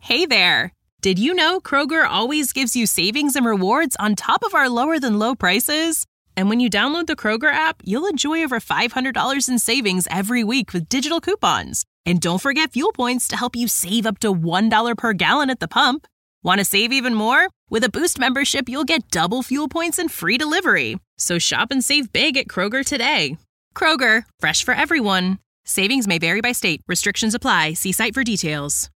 Hey there! Did you know Kroger always gives you savings and rewards on top of our lower-than-low prices? And when you download the Kroger app, you'll enjoy over $500 in savings every week with digital coupons. And don't forget fuel points to help you save up to $1 per gallon at the pump. Want to save even more? With a Boost membership, you'll get double fuel points and free delivery. So shop and save big at Kroger today. Kroger, fresh for everyone. Savings may vary by state. Restrictions apply. See site for details.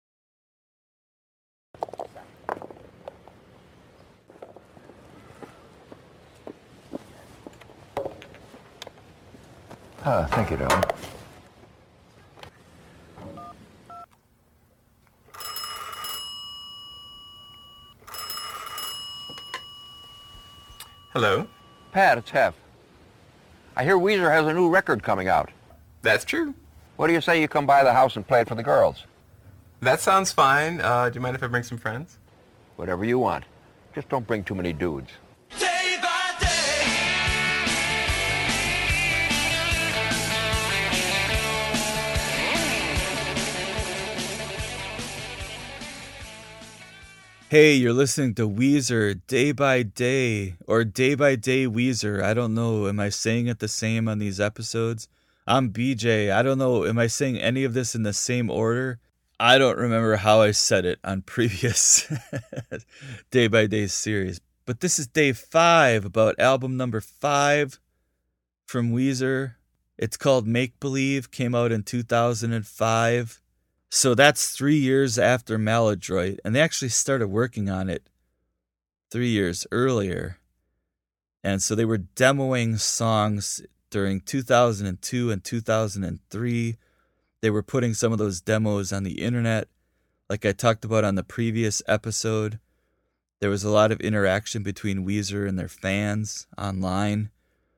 Thank you, darling. Hello? Pat, it's Hef. I hear Weezer has a new record coming out. That's true. What do you say you come by the house and play it for the girls? That sounds fine. Do you mind if I bring some friends? Whatever you want. Just don't bring too many dudes. Day by day. Hey, you're listening to Weezer Day by Day, or Day by Day Weezer. I don't know. Am I saying it the same on these episodes? I'm BJ. I don't know. Am I saying any of this in the same order? I don't remember how I said it on previous Day by Day series. But this is day 5, about album number 5 from Weezer. It's called Make Believe, came out in 2005. So that's 3 years after Maladroit, and they actually started working on it 3 years earlier. And so they were demoing songs during 2002 and 2003. They were putting some of those demos on the internet, like I talked about on the previous episode. There was a lot of interaction between Weezer and their fans online.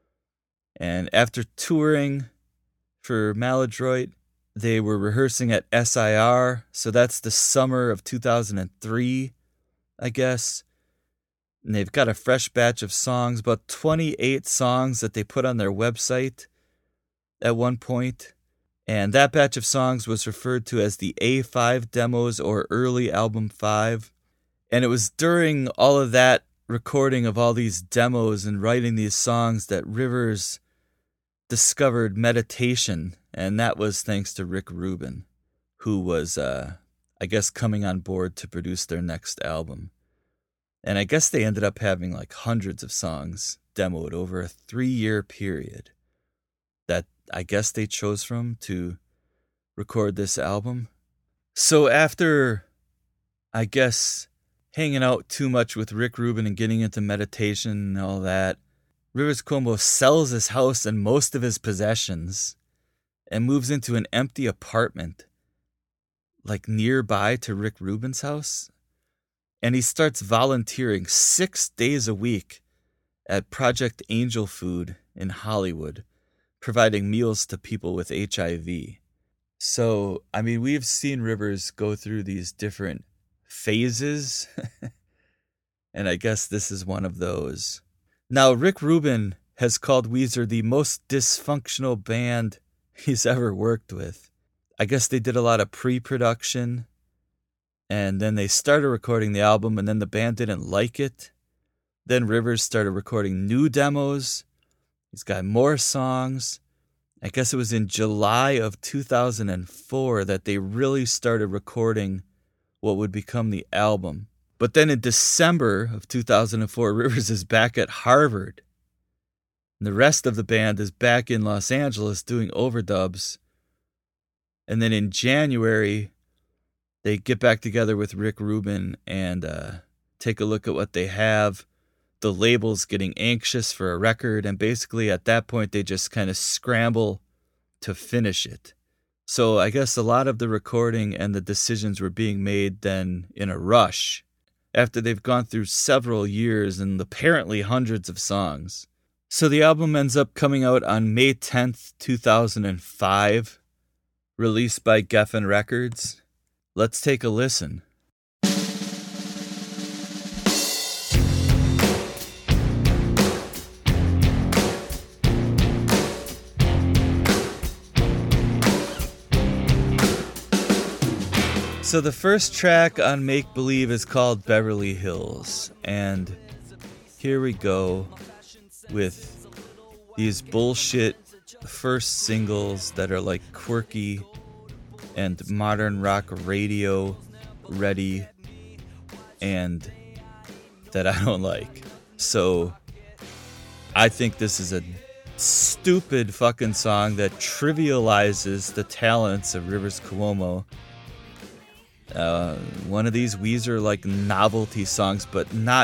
And after touring for Maladroit, they were rehearsing at SIR, so that's the summer of 2003, I guess. And they've got a fresh batch of songs, about 28 songs that they put on their website at one point. And that batch of songs was referred to as the A5 demos, or early album 5. And it was during all of that recording of all these demos and writing these songs that Rivers discovered meditation. And that was thanks to Rick Rubin, who was, I guess, coming on board to produce their next album. And I guess they ended up having like hundreds of songs demoed over a 3-year period that I guess they chose from to record this album. So after, I guess, hanging out too much with Rick Rubin and getting into meditation and all that, Rivers Cuomo sells his house and most of his possessions and moves into an empty apartment, like nearby to Rick Rubin's house. And he starts volunteering 6 days a week at Project Angel Food in Hollywood, providing meals to people with HIV. So, I mean, we've seen Rivers go through these different phases, and I guess this is one of those. Now, Rick Rubin has called Weezer the most dysfunctional band he's ever worked with. I guess they did a lot of pre-production, and then they started recording the album, and then the band didn't like it. Then Rivers started recording new demos. He's got more songs. I guess it was in July of 2004 that they really started recording what would become the album. But then in December of 2004, Rivers is back at Harvard. And the rest of the band is back in Los Angeles doing overdubs. And then in January, they get back together with Rick Rubin and take a look at what they have. The label's getting anxious for a record, and basically at that point, they just kind of scramble to finish it. So I guess a lot of the recording and the decisions were being made then in a rush, after they've gone through several years and apparently hundreds of songs. So the album ends up coming out on May 10th, 2005, released by Geffen Records. Let's take a listen. So the first track on Make Believe is called Beverly Hills, and here we go with these bullshit first singles that are like quirky and modern rock radio ready and that I don't like. So I think this is a stupid fucking song that trivializes the talents of Rivers Cuomo. One of these Weezer like novelty songs, but not,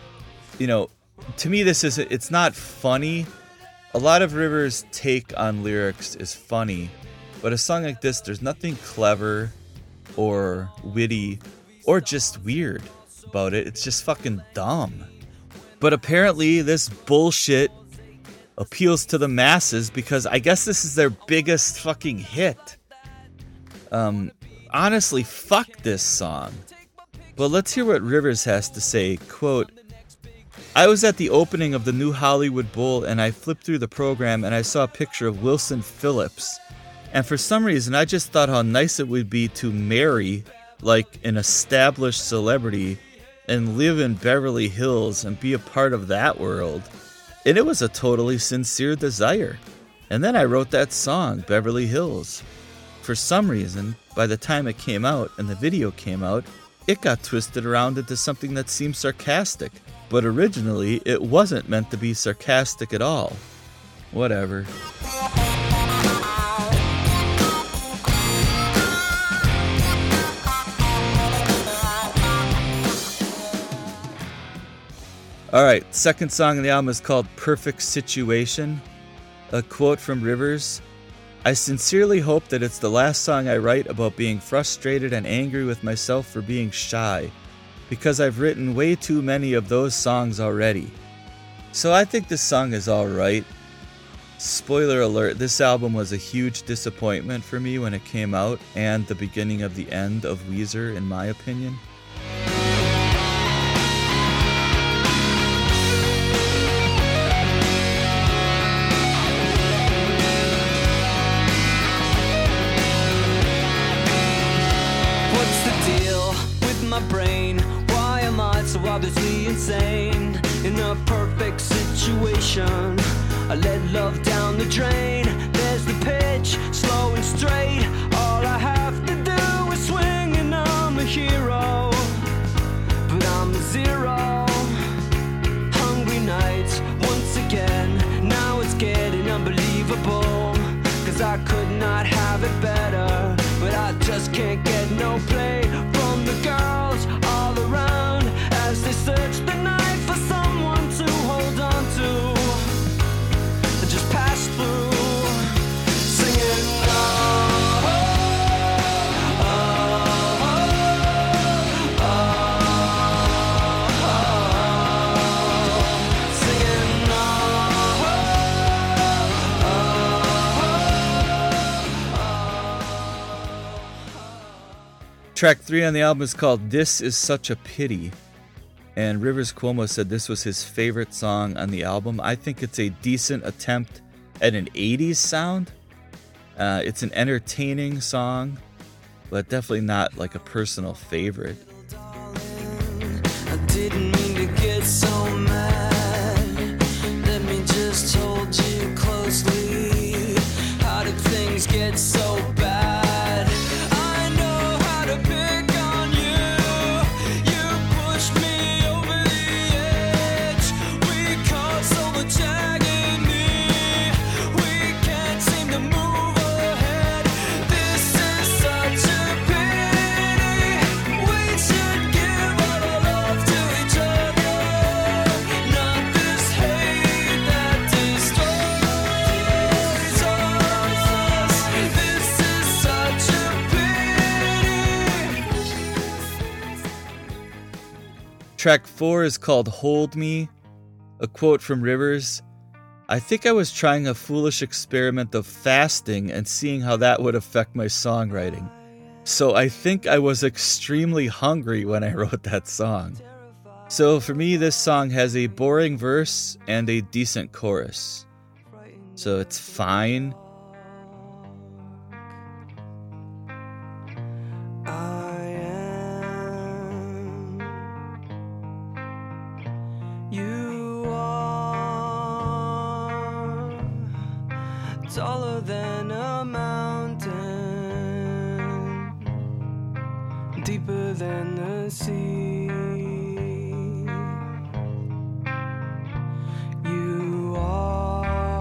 to me it's not funny. A lot of Rivers' take on lyrics is funny, but a song like this, there's nothing clever or witty or just weird about it. It's just fucking dumb. But apparently this bullshit appeals to the masses because I guess this is their biggest fucking hit. Honestly, fuck this song. But let's hear what Rivers has to say. Quote, I was at the opening of the new Hollywood Bowl and I flipped through the program and I saw a picture of Wilson Phillips. And for some reason, I just thought how nice it would be to marry like an established celebrity and live in Beverly Hills and be a part of that world. And it was a totally sincere desire. And then I wrote that song, Beverly Hills. For some reason, by the time it came out and the video came out, it got twisted around into something that seemed sarcastic. But originally, it wasn't meant to be sarcastic at all. Whatever. Alright, second song on the album is called Perfect Situation. A quote from Rivers, I sincerely hope that it's the last song I write about being frustrated and angry with myself for being shy, because I've written way too many of those songs already. So I think this song is alright. Spoiler alert, this album was a huge disappointment for me when it came out, and the beginning of the end of Weezer, in my opinion. Obviously insane in a perfect situation. I let love down the drain. There's the pitch, slow and straight. All I have to do is swing and I'm a hero. But I'm a zero. Hungry nights once again. Now it's getting unbelievable. Cause I could not have it better. But I just can't get no play from the girls all around. As they search the night for someone to hold on to, just pass through, singing oh, oh, oh, oh, oh, singing oh. Track 3 on the album is called This Is Such a Pity. And Rivers Cuomo said this was his favorite song on the album. I think it's a decent attempt at an 80s sound. It's an entertaining song, but definitely not like a personal favorite. I didn't mean to get so mad. Let me just hold you closely. How did things get so bad? Track 4 is called Hold Me. A quote from Rivers, I think I was trying a foolish experiment of fasting and seeing how that would affect my songwriting. So I think I was extremely hungry when I wrote that song. So for me, this song has a boring verse and a decent chorus. So it's fine. I than a mountain, deeper than the sea. You are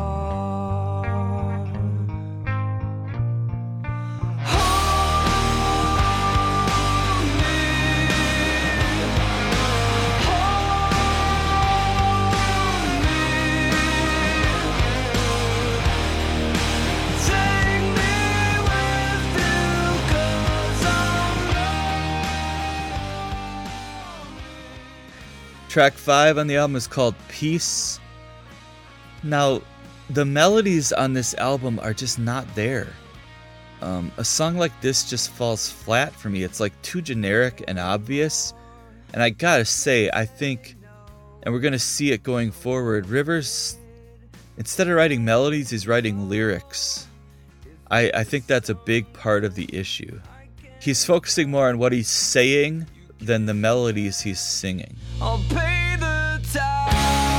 Track 5 on the album is called Peace. Now, the melodies on this album are just not there. A song like this just falls flat for me. It's like too generic and obvious. And I gotta say, I think, and we're gonna see it going forward, Rivers, instead of writing melodies, he's writing lyrics. I think that's a big part of the issue. He's focusing more on what he's saying than the melodies he's singing. I'll pay the time,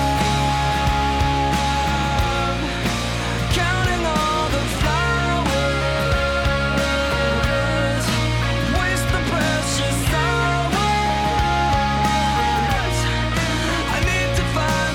counting all the flowers, waste the precious hours. I need to find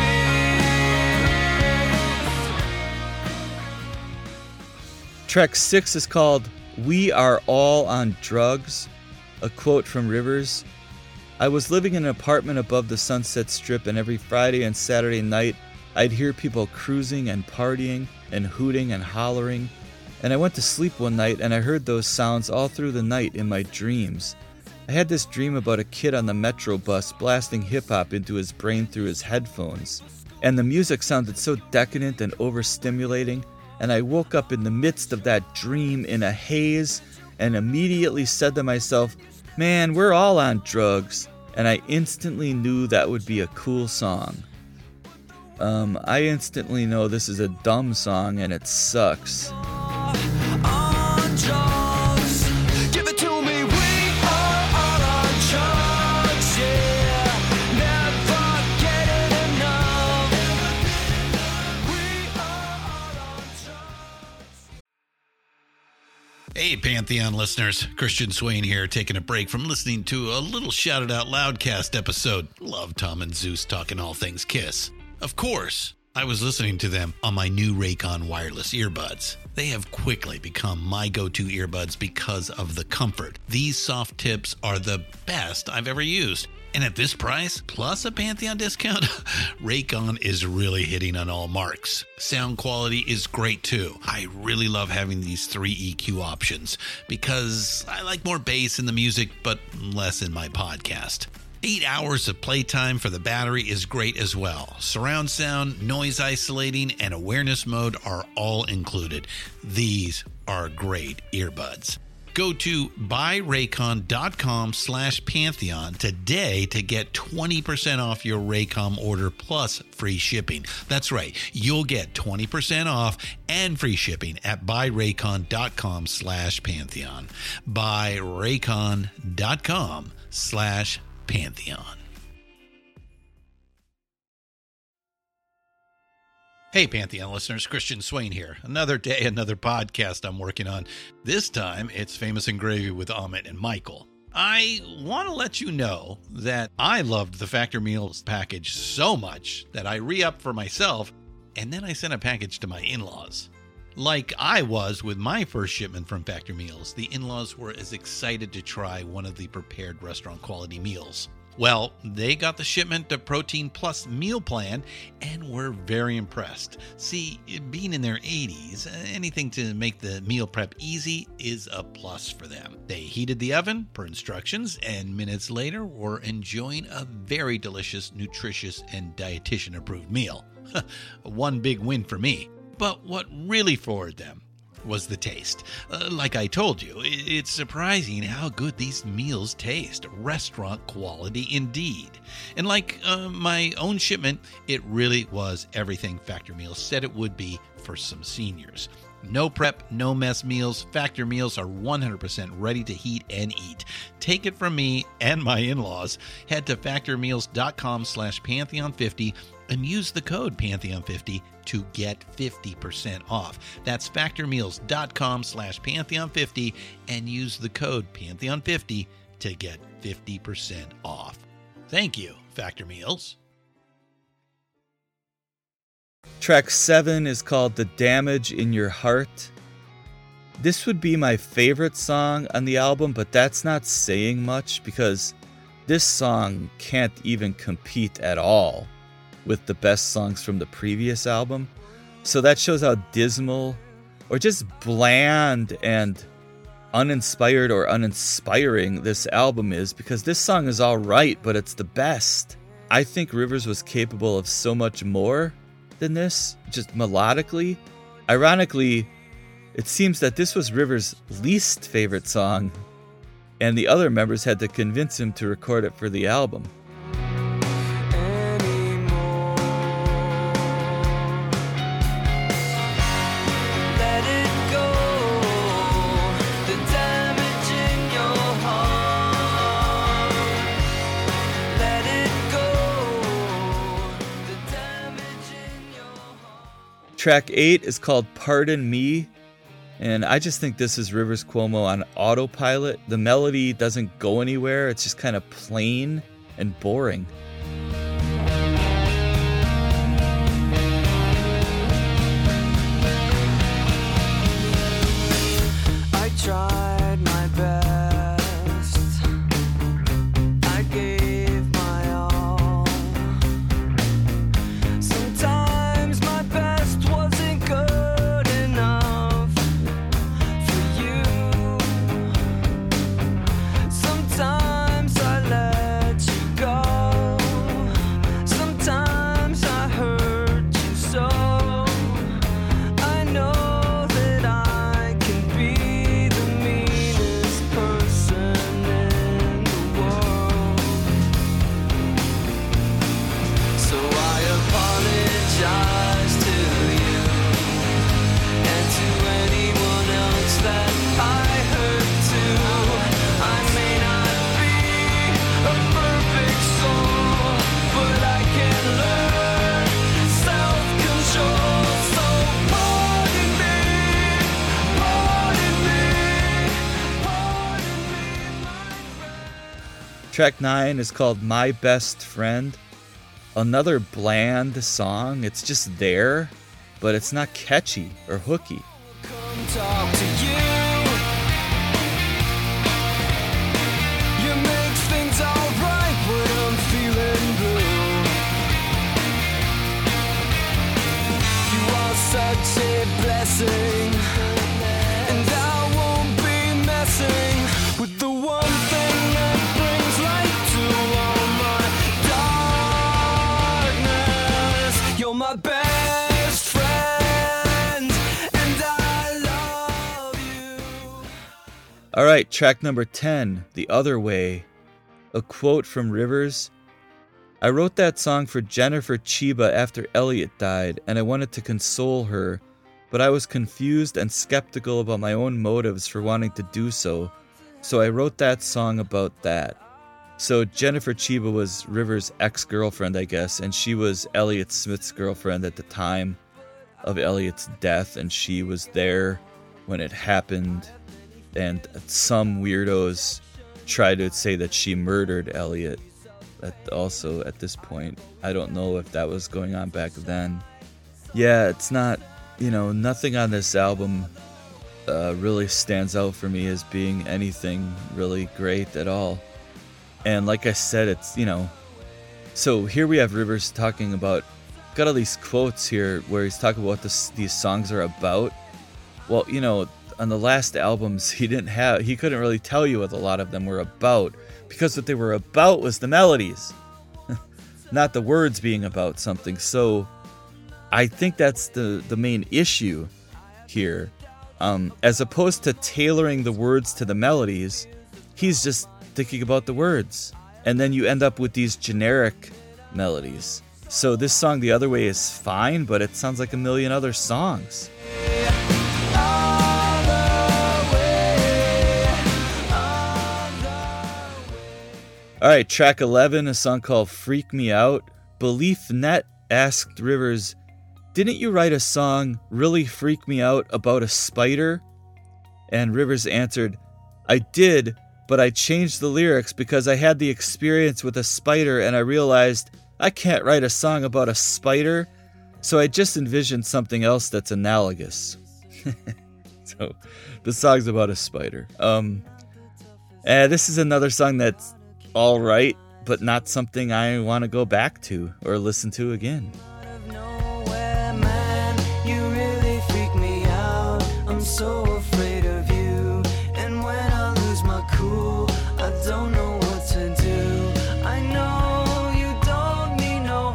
some peace. Track 6 is called We Are All on Drugs. A quote from Rivers: I was living in an apartment above the Sunset Strip, and every Friday and Saturday night I'd hear people cruising and partying and hooting and hollering. And I went to sleep one night and I heard those sounds all through the night in my dreams. I had this dream about a kid on the Metro bus blasting hip-hop into his brain through his headphones. And the music sounded so decadent and overstimulating, and I woke up in the midst of that dream in a haze and immediately said to myself, man, we're all on drugs. And I instantly knew that would be a cool song. I instantly know this is a dumb song and it sucks. On drugs, give it to me. We are all on drugs, yeah. Never getting enough. We are all on drugs. Hey, Pantheon listeners. Christian Swain here, taking a break from listening to a little Shout It Out Loudcast episode. Love Tom and Zeus talking all things Kiss. Of course, I was listening to them on my new Raycon wireless earbuds. They have quickly become my go-to earbuds because of the comfort. These soft tips are the best I've ever used. And at this price, plus a Pantheon discount, Raycon is really hitting on all marks. Sound quality is great too. I really love having these 3 EQ options because I like more bass in the music, but less in my podcast. 8 hours of playtime for the battery is great as well. Surround sound, noise isolating, and awareness mode are all included. These are great earbuds. Go to buyraycon.com/Pantheon today to get 20% off your Raycom order plus free shipping. That's right. You'll get 20% off and free shipping at buyraycon.com/Pantheon. buyraycon.com/Pantheon. Hey, Pantheon listeners, Christian Swain here. Another day, another podcast I'm working on. This time, it's Famous and Gravy with Amit and Michael. I want to let you know that I loved the Factor Meals package so much that I re-upped for myself, and then I sent a package to my in-laws. Like I was with my first shipment from Factor Meals, the in-laws were as excited to try one of the prepared restaurant quality meals. Well, they got the shipment of Protein Plus meal plan and were very impressed. See, being in their 80s, anything to make the meal prep easy is a plus for them. They heated the oven per instructions, and minutes later were enjoying a very delicious, nutritious, and dietitian-approved meal. One big win for me. But what really floored them was the taste. Like I told you, it's surprising how good these meals taste. Restaurant quality indeed. And like my own shipment, it really was everything Factor Meals said it would be for some seniors. No prep, no mess meals. Factor meals are 100% ready to heat and eat. Take it from me and my in-laws. Head to factormeals.com/Pantheon50 and use the code Pantheon50 to get 50% off. That's factormeals.com/Pantheon50 and use the code Pantheon50 to get 50% off. Thank you, Factor Meals. Track 7 is called The Damage in Your Heart. This would be my favorite song on the album, but that's not saying much because this song can't even compete at all with the best songs from the previous album. So that shows how dismal or just bland and uninspired or uninspiring this album is, because this song is all right, but it's the best. I think Rivers was capable of so much more than this, just melodically. Ironically, it seems that this was Rivers' least favorite song, and the other members had to convince him to record it for the album. Track 8 is called Pardon Me, and I just think this is Rivers Cuomo on autopilot. The melody doesn't go anywhere, it's just kind of plain and boring. I tried my best, I gave my all. Sometimes my best wasn't good enough for you. Sometimes I let you go. Sometimes I hurt you so. I know that I can be the meanest person in the world. So I apologize to you and to anyone else that I hurt too. I may not be a perfect soul, but I can learn self-control. So pardon me, pardon me, pardon me, my friend. Track 9 is called My Best Friend. Another bland song. It's just there, but it's not catchy or hooky. Come talk to you. You make things alright when I'm feeling blue. You are such a blessing, and I won't be messing with the one thing that brings light to all my darkness. You're my best friend, and I love you. All right, track number 10, The Other Way. A quote from Rivers. I wrote that song for Jennifer Chiba after Elliot died, and I wanted to console her, but I was confused and skeptical about my own motives for wanting to do so, so I wrote that song about that. So Jennifer Chiba was Rivers' ex-girlfriend, I guess, and she was Elliot Smith's girlfriend at the time of Elliot's death, and she was there when it happened, and some weirdos try to say that she murdered Elliot also at this point. I don't know if that was going on back then. Yeah, it's not, nothing on this album really stands out for me as being anything really great at all. And like I said, it's, so here we have Rivers talking about, got all these quotes here where he's talking about what these songs are about. Well, on the last albums, he couldn't really tell you what a lot of them were about, because what they were about was the melodies, not the words being about something. So I think that's the main issue here. As opposed to tailoring the words to the melodies, he's just thinking about the words. And then you end up with these generic melodies. So this song, The Other Way, is fine, but it sounds like a million other songs. I All right, track 11, a song called Freak Me Out. BeliefNet asked Rivers, didn't you write a song, Really Freak Me Out, about a spider? And Rivers answered, I did, but I changed the lyrics because I had the experience with a spider and I realized I can't write a song about a spider, so I just envisioned something else that's analogous. So the song's about a spider. This is another song that's all right, but not something I want to go back to or listen to again. I'm so afraid of you, and when I lose my cool, I don't know what to do. I know you don't mean no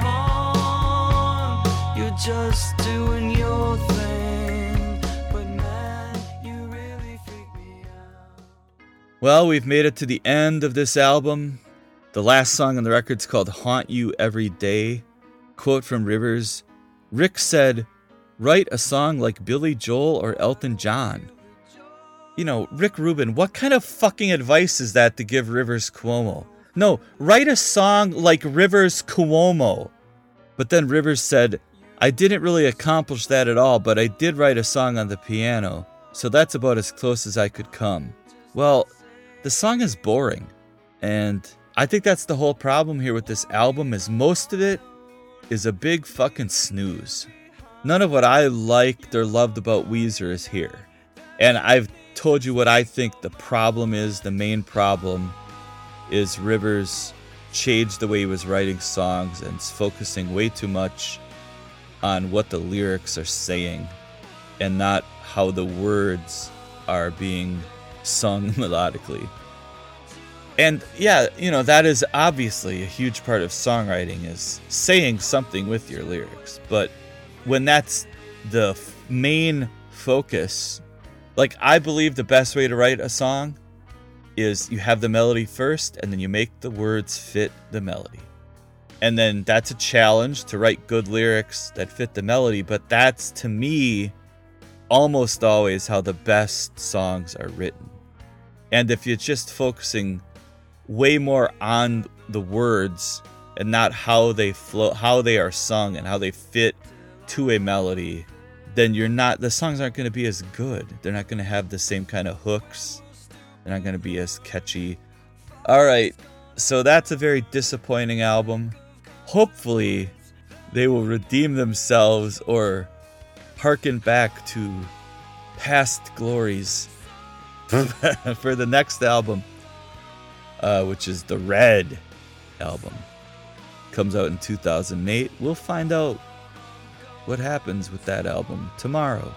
harm, you're just doing your thing, but man, you really freak me out. Well, we've made it to the end of this album. The last song on the record's called Haunt You Every Day. Quote from Rivers, Rick said, write a song like Billy Joel or Elton John. You know, Rick Rubin, what kind of fucking advice is that to give Rivers Cuomo? No, write a song like Rivers Cuomo. But then Rivers said, I didn't really accomplish that at all, but I did write a song on the piano, so that's about as close as I could come. Well, the song is boring, and I think that's the whole problem here with this album, is most of it is a big fucking snooze. None of what I liked or loved about Weezer is here. And I've told you what I think the problem is. The main problem is Rivers changed the way he was writing songs and is focusing way too much on what the lyrics are saying and not how the words are being sung melodically. And yeah, you know, that is obviously a huge part of songwriting, is saying something with your lyrics. But when that's the main focus, like, I believe the best way to write a song is you have the melody first and then you make the words fit the melody. And then that's a challenge to write good lyrics that fit the melody, but that's, to me, almost always how the best songs are written. And if you're just focusing way more on the words and not how they flow, how they are sung and how they fit to a melody, then the songs aren't going to be as good. They're not going to have the same kind of hooks. They're not going to be as catchy. All right, so that's a very disappointing album. Hopefully they will redeem themselves or harken back to past glories for the next album, which is the Red album. Comes out in 2008. We'll find out what happens with that album tomorrow.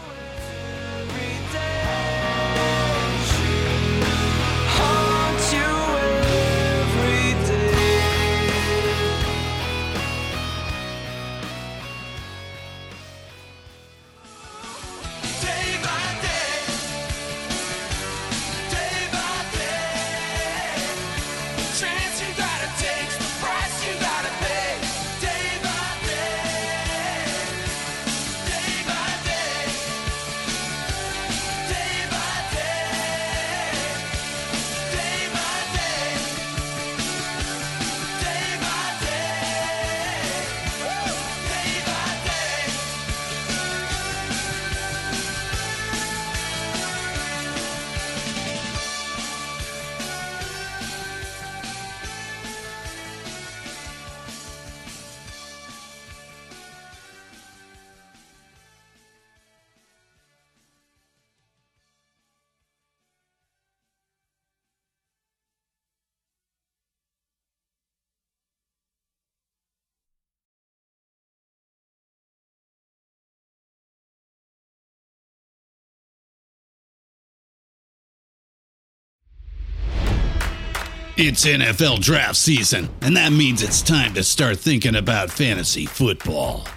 It's NFL draft season, and that means it's time to start thinking about fantasy football.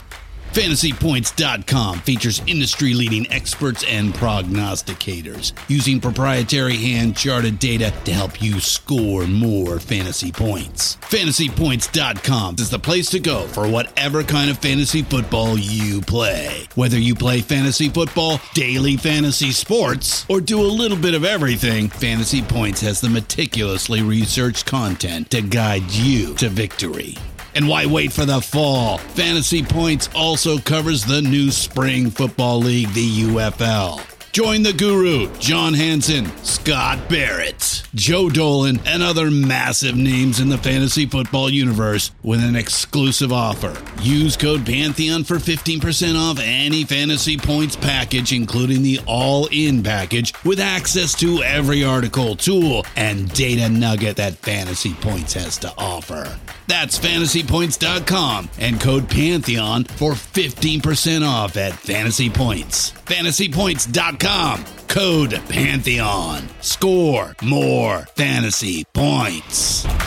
FantasyPoints.com features industry-leading experts and prognosticators using proprietary hand-charted data to help you score more fantasy points. FantasyPoints.com is the place to go for whatever kind of fantasy football you play. Whether you play fantasy football, daily fantasy sports, or do a little bit of everything, Fantasy Points has the meticulously researched content to guide you to victory. And why wait for the fall? Fantasy Points also covers the new spring football league, the UFL. Join the guru, John Hansen, Scott Barrett, Joe Dolan, and other massive names in the fantasy football universe with an exclusive offer. Use code Pantheon for 15% off any Fantasy Points package, including the all-in package, with access to every article, tool, and data nugget that Fantasy Points has to offer. That's FantasyPoints.com and code Pantheon for 15% off at Fantasy Points. FantasyPoints.com, code Pantheon. Score more fantasy points.